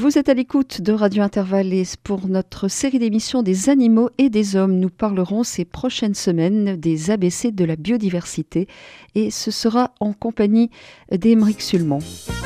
Vous êtes à l'écoute de Radio Intervalais pour notre série d'émissions des animaux et des hommes. Nous parlerons ces prochaines semaines des ABC de la biodiversité et ce sera en compagnie d'Aymeric Sulmon.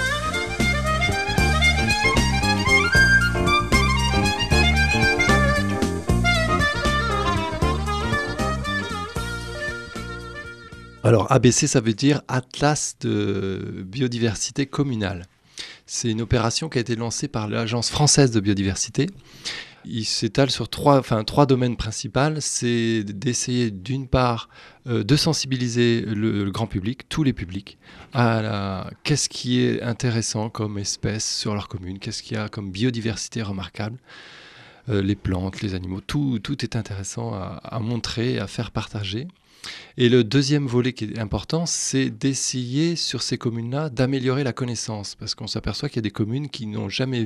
Alors ABC, ça veut dire Atlas de biodiversité communale. C'est une opération qui a été lancée par l'Agence française de biodiversité. Il s'étale sur trois domaines principaux. C'est d'essayer d'une part de sensibiliser le grand public, tous les publics, à qu'est-ce qui est intéressant comme espèce sur leur commune, qu'est-ce qu'il y a comme biodiversité remarquable. Les plantes, les animaux, tout est intéressant à montrer, à faire partager. Et le deuxième volet qui est important, c'est d'essayer sur ces communes-là d'améliorer la connaissance, parce qu'on s'aperçoit qu'il y a des communes qui n'ont jamais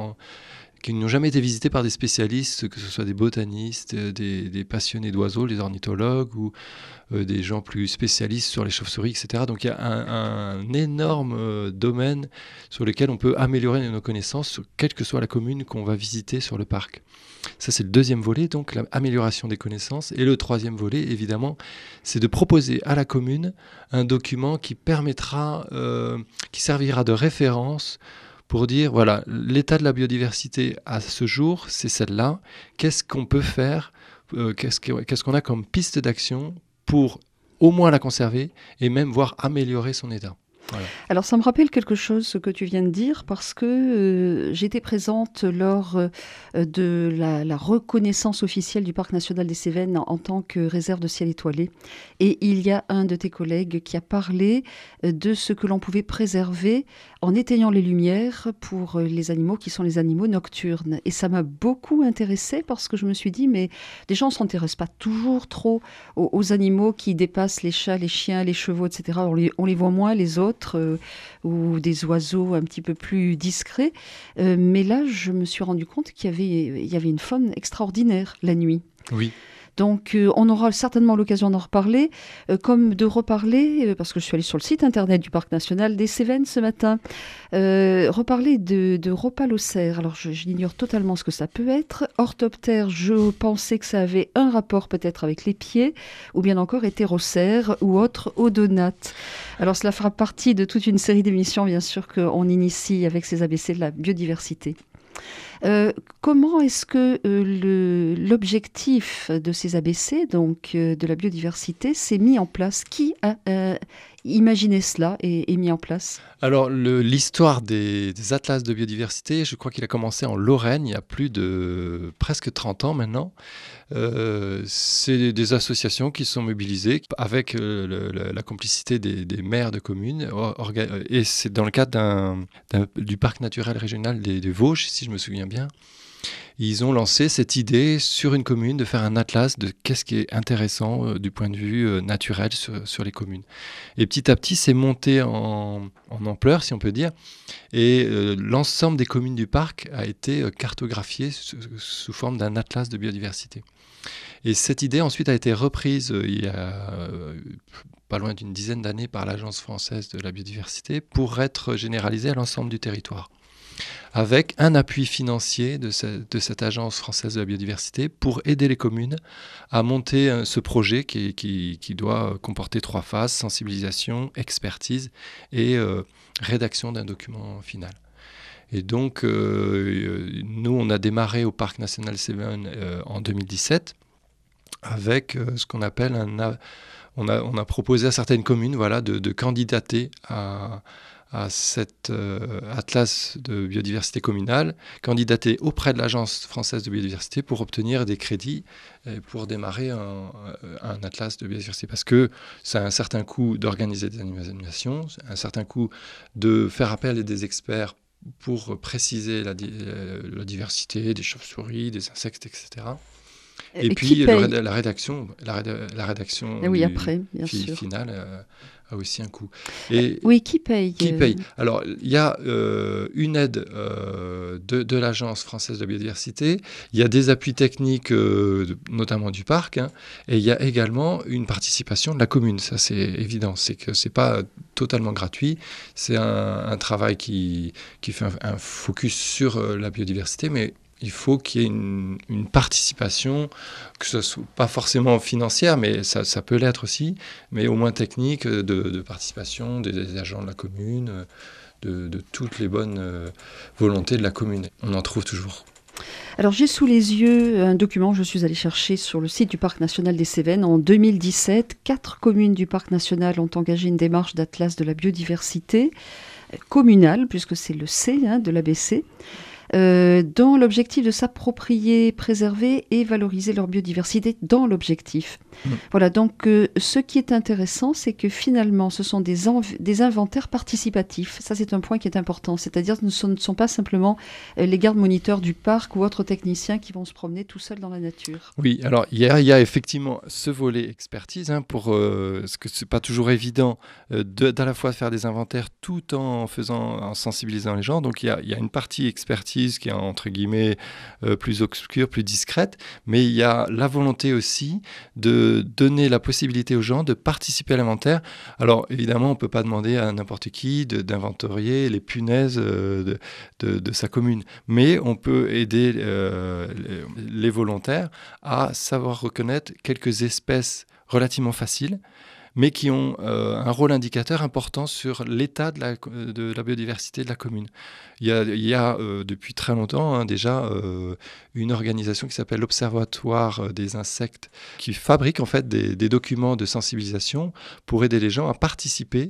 été visitées par des spécialistes, que ce soit des botanistes, des passionnés d'oiseaux, les ornithologues, ou des gens plus spécialistes sur les chauves-souris, etc. Donc il y a un énorme domaine sur lequel on peut améliorer nos connaissances, sur quelle que soit la commune qu'on va visiter sur le parc. Ça, c'est le deuxième volet, donc l'amélioration des connaissances. Et le troisième volet, évidemment, c'est de proposer à la commune un document qui permettra, qui servira de référence pour dire, voilà, l'état de la biodiversité à ce jour, c'est celle-là. Qu'est-ce qu'on peut faire, qu'est-ce qu'on a comme piste d'action pour au moins la conserver et même voir améliorer son état. Voilà. Alors ça me rappelle quelque chose ce que tu viens de dire parce que j'étais présente lors de la reconnaissance officielle du Parc national des Cévennes en tant que réserve de ciel étoilé et il y a un de tes collègues qui a parlé de ce que l'on pouvait préserver en éteignant les lumières pour les animaux qui sont les animaux nocturnes et ça m'a beaucoup intéressée parce que je me suis dit mais déjà on ne s'intéresse pas toujours trop aux animaux qui dépassent les chats, les chiens, les chevaux, etc. On les voit moins les autres ou des oiseaux un petit peu plus discrets. Mais là, je me suis rendu compte qu'il y avait une faune extraordinaire la nuit. Oui. Donc, on aura certainement l'occasion d'en reparler, comme de reparler, parce que je suis allée sur le site internet du Parc national des Cévennes ce matin, reparler de Rhopalocère. Alors, j'ignore totalement ce que ça peut être. Orthoptère, je pensais que ça avait un rapport peut-être avec les pieds, ou bien encore Hétérocère ou autre odonate. Alors, cela fera partie de toute une série d'émissions, bien sûr, qu'on initie avec ces ABC de la biodiversité. Comment est-ce que l'objectif de ces ABC, donc de la biodiversité, s'est mis en place ? Qui a imaginé cela et mis en place ? Alors, l'histoire des atlas de biodiversité, je crois qu'il a commencé en Lorraine il y a plus de presque 30 ans maintenant. C'est des associations qui sont mobilisées avec la complicité des maires de communes. Et c'est dans le cadre du parc naturel régional des Vosges, si je me souviens bien. Ils ont lancé cette idée sur une commune de faire un atlas de qu'est-ce qui est intéressant du point de vue naturel sur les communes. Et petit à petit, c'est monté en ampleur, si on peut dire. Et l'ensemble des communes du parc a été cartographié sous forme d'un atlas de biodiversité. Et cette idée ensuite a été reprise il y a pas loin d'une dizaine d'années par l'Agence française de la biodiversité pour être généralisée à l'ensemble du territoire, avec un appui financier de cette Agence française de la biodiversité pour aider les communes à monter ce projet qui doit comporter 3 phases, sensibilisation, expertise et rédaction d'un document final. Et donc, nous, on a démarré au Parc national Cévennes en 2017 avec ce qu'on appelle on a proposé à certaines communes de candidater à cet atlas de biodiversité communale, candidater auprès de l'Agence française de biodiversité pour obtenir des crédits pour démarrer un atlas de biodiversité. Parce que ça a un certain coût d'organiser des animations, un certain coût de faire appel à des experts pour préciser la diversité des chauves-souris, des insectes, etc. Et puis la rédaction oui, après, bien sûr. finale a aussi un coût. Oui, qui paye? Qui paye? Alors, il y a une aide de l'Agence française de la biodiversité, il y a des appuis techniques, notamment du parc, hein, et il y a également une participation de la commune. Ça, c'est évident, c'est que c'est pas totalement gratuit. C'est un travail qui fait un focus sur la biodiversité, mais il faut qu'il y ait une participation, que ce soit pas forcément financière, mais ça peut l'être aussi, mais au moins technique, de participation des agents de la commune, de toutes les bonnes volontés de la commune. On en trouve toujours. Alors j'ai sous les yeux un document que je suis allée chercher sur le site du Parc national des Cévennes. En 2017, 4 communes du Parc national ont engagé une démarche d'atlas de la biodiversité communale, puisque c'est le C de l'ABC. Dans l'objectif de s'approprier, préserver et valoriser leur biodiversité dans l'objectif. Voilà, donc ce qui est intéressant, c'est que finalement, ce sont des inventaires participatifs. Ça, c'est un point qui est important. C'est-à-dire que ce ne sont pas simplement les gardes-moniteurs du parc ou autres techniciens qui vont se promener tout seuls dans la nature. Oui, alors il y a effectivement ce volet expertise, parce que c'est pas toujours évident d'à la fois faire des inventaires tout en sensibilisant les gens. Donc il y a une partie expertise qui est entre guillemets plus obscure, plus discrète, mais il y a la volonté aussi de donner la possibilité aux gens de participer à l'inventaire. Alors évidemment, on ne peut pas demander à n'importe qui d'inventorier les punaises de sa commune, mais on peut aider les volontaires à savoir reconnaître quelques espèces relativement faciles, mais qui ont un rôle indicateur important sur l'état de la biodiversité de la commune. Il y a depuis très longtemps déjà une organisation qui s'appelle l'Observatoire des insectes, qui fabrique en fait des documents de sensibilisation pour aider les gens à participer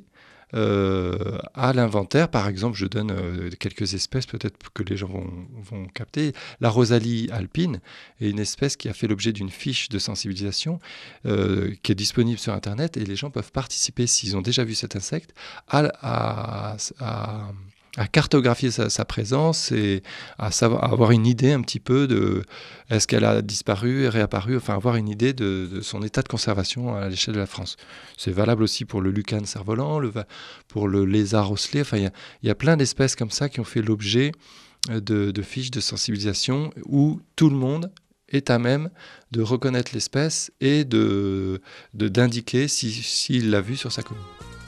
à l'inventaire. Par exemple, je donne quelques espèces peut-être que les gens vont capter. La rosalie alpine est une espèce qui a fait l'objet d'une fiche de sensibilisation qui est disponible sur Internet, et les gens peuvent participer, s'ils ont déjà vu cet insecte, à cartographier sa présence et à avoir une idée un petit peu de est-ce qu'elle a disparu, réapparu, enfin avoir une idée de son état de conservation à l'échelle de la France. C'est valable aussi pour le lucan cerf-volant, pour le lézard osselet. Enfin, il y a plein d'espèces comme ça qui ont fait l'objet de fiches de sensibilisation où tout le monde est à même de reconnaître l'espèce et d'indiquer s'il l'a vue sur sa commune.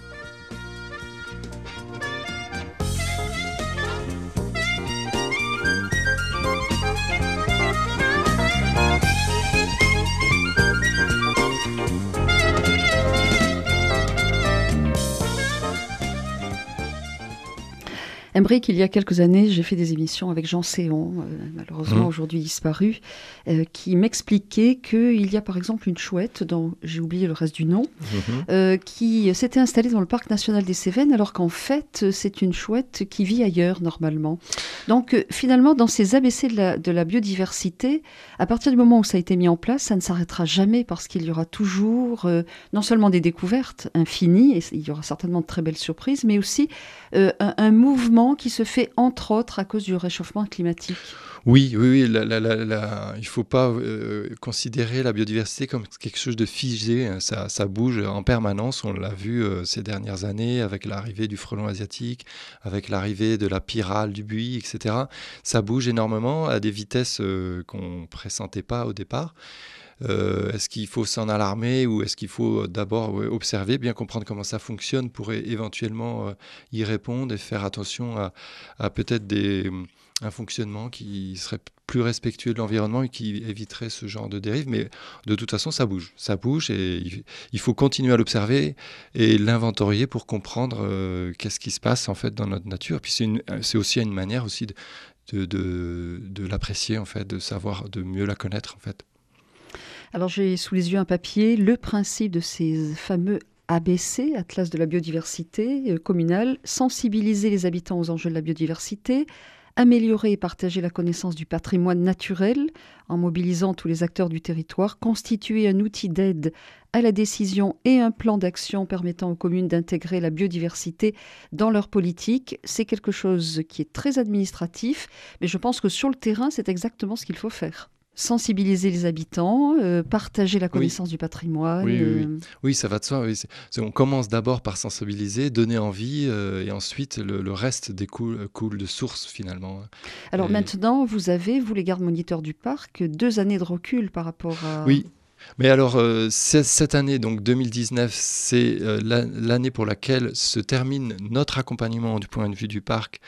Embrick, il y a quelques années, j'ai fait des émissions avec Jean Séon, malheureusement aujourd'hui disparu, qui m'expliquait qu'il y a par exemple une chouette, dont j'ai oublié le reste du nom, qui s'était installée dans le Parc national des Cévennes, alors qu'en fait, c'est une chouette qui vit ailleurs normalement. Donc finalement, dans ces ABC de la biodiversité, à partir du moment où ça a été mis en place, ça ne s'arrêtera jamais, parce qu'il y aura toujours non seulement des découvertes infinies, et il y aura certainement de très belles surprises, mais aussi un mouvement qui se fait entre autres à cause du réchauffement climatique. Oui, il ne faut pas considérer la biodiversité comme quelque chose de figé. Ça bouge en permanence. On l'a vu ces dernières années avec l'arrivée du frelon asiatique, avec l'arrivée de la pyrale du buis, etc. Ça bouge énormément à des vitesses qu'on ne pressentait pas au départ. Est-ce qu'il faut s'en alarmer, ou est-ce qu'il faut d'abord observer, bien comprendre comment ça fonctionne pour éventuellement y répondre et faire attention à peut-être un fonctionnement qui serait plus respectueux de l'environnement et qui éviterait ce genre de dérive. Mais de toute façon, ça bouge et il faut continuer à l'observer et l'inventorier pour comprendre qu'est-ce qui se passe en fait dans notre nature. Puis c'est aussi une manière aussi de l'apprécier en fait, de savoir, de mieux la connaître en fait. Alors j'ai sous les yeux un papier, le principe de ces fameux ABC, Atlas de la biodiversité communale, sensibiliser les habitants aux enjeux de la biodiversité, améliorer et partager la connaissance du patrimoine naturel en mobilisant tous les acteurs du territoire, constituer un outil d'aide à la décision et un plan d'action permettant aux communes d'intégrer la biodiversité dans leur politique. C'est quelque chose qui est très administratif, mais je pense que sur le terrain, c'est exactement ce qu'il faut faire. sensibiliser les habitants, partager la connaissance du patrimoine. Oui, ça va de soi. Oui. On commence d'abord par sensibiliser, donner envie, et ensuite le reste coule de source finalement. Alors maintenant, vous avez, vous les gardes-moniteurs du parc, 2 années de recul par rapport à... Oui. Mais alors, cette année, donc 2019, c'est l'année pour laquelle se termine notre accompagnement du point de vue du parc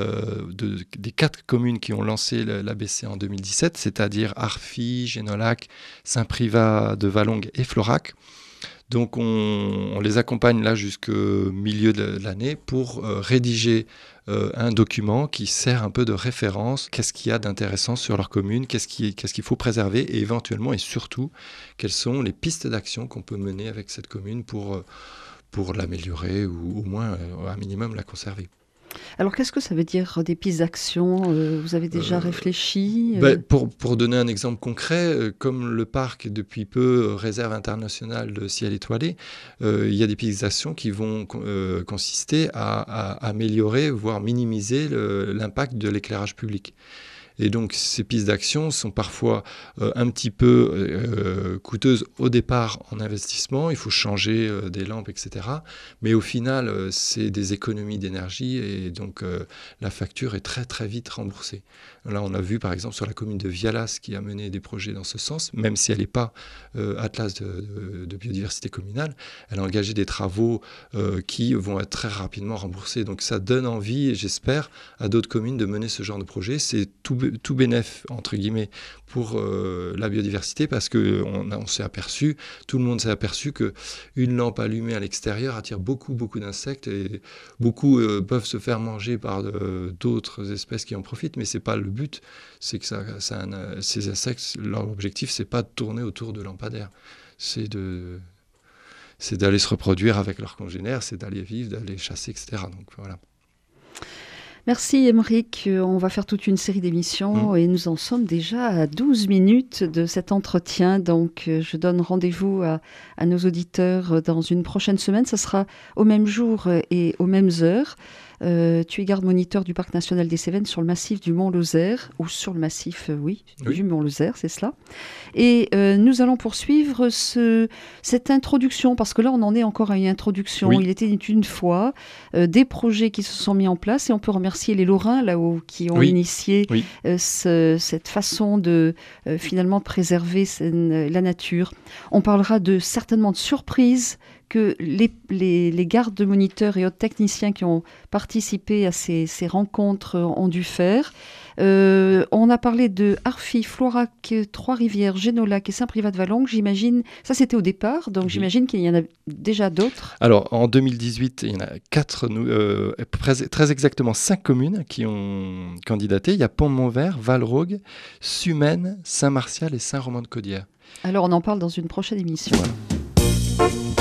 des 4 communes qui ont lancé l'ABC en 2017, c'est-à-dire Arfy, Génolac, Saint-Privat de Valongue et Florac. Donc on les accompagne là jusqu'au milieu de l'année pour rédiger un document qui sert un peu de référence. Qu'est-ce qu'il y a d'intéressant sur leur commune, qu'est-ce qu'il faut préserver et éventuellement et surtout, quelles sont les pistes d'action qu'on peut mener avec cette commune pour l'améliorer ou au moins un minimum la conserver. Alors, qu'est-ce que ça veut dire des pistes d'action? Vous avez déjà réfléchi? Pour donner un exemple concret, comme le parc depuis peu réserve internationale de ciel étoilé, il y a des pistes d'action qui vont consister à améliorer, voire minimiser l'impact de l'éclairage public. Et donc ces pistes d'action sont parfois un petit peu coûteuses au départ en investissement, il faut changer des lampes, etc. Mais au final, c'est des économies d'énergie et donc la facture est très très vite remboursée. Là, on a vu par exemple sur la commune de Vialas qui a mené des projets dans ce sens, même si elle n'est pas Atlas de biodiversité communale, elle a engagé des travaux qui vont être très rapidement remboursés. Donc ça donne envie, j'espère, à d'autres communes de mener ce genre de projet. C'est tout bénef, entre guillemets, pour la biodiversité parce qu'on s'est aperçu, tout le monde s'est aperçu qu'une lampe allumée à l'extérieur attire beaucoup d'insectes et beaucoup peuvent se faire manger par d'autres espèces qui en profitent, mais c'est pas le but. C'est que ces insectes, leur objectif, c'est pas de tourner autour de lampadaires, c'est d'aller se reproduire avec leurs congénères, c'est d'aller vivre, d'aller chasser, etc. Donc voilà. Merci Aymeric, on va faire toute une série d'émissions et nous en sommes déjà à 12 minutes de cet entretien, donc je donne rendez-vous à nos auditeurs dans une prochaine semaine, ça sera au même jour et aux mêmes heures. Tu es garde-moniteur du Parc national des Cévennes sur le massif du Mont-Lozère, ou sur le massif, du Mont-Lozère, c'est cela. Et nous allons poursuivre cette introduction, parce que là, on en est encore à une introduction. Oui. Il était une fois des projets qui se sont mis en place, et on peut remercier les Lorrains, là-haut, qui ont initié cette façon de finalement préserver la nature. On parlera certainement de surprises que les gardes-moniteurs et autres techniciens qui ont participé à ces rencontres ont dû faire. On a parlé de Arfy, Florac, Trois-Rivières, Génolac et Saint-Privat de Valongue. J'imagine, ça c'était au départ, donc j'imagine qu'il y en a déjà d'autres. Alors en 2018, il y en a 4, très exactement 5 communes qui ont candidaté. Il y a Pont-de-Montvert, Valrogue, Sumène, Saint-Martial et Saint-Romain-de-Caudière. Alors on en parle dans une prochaine émission. Voilà.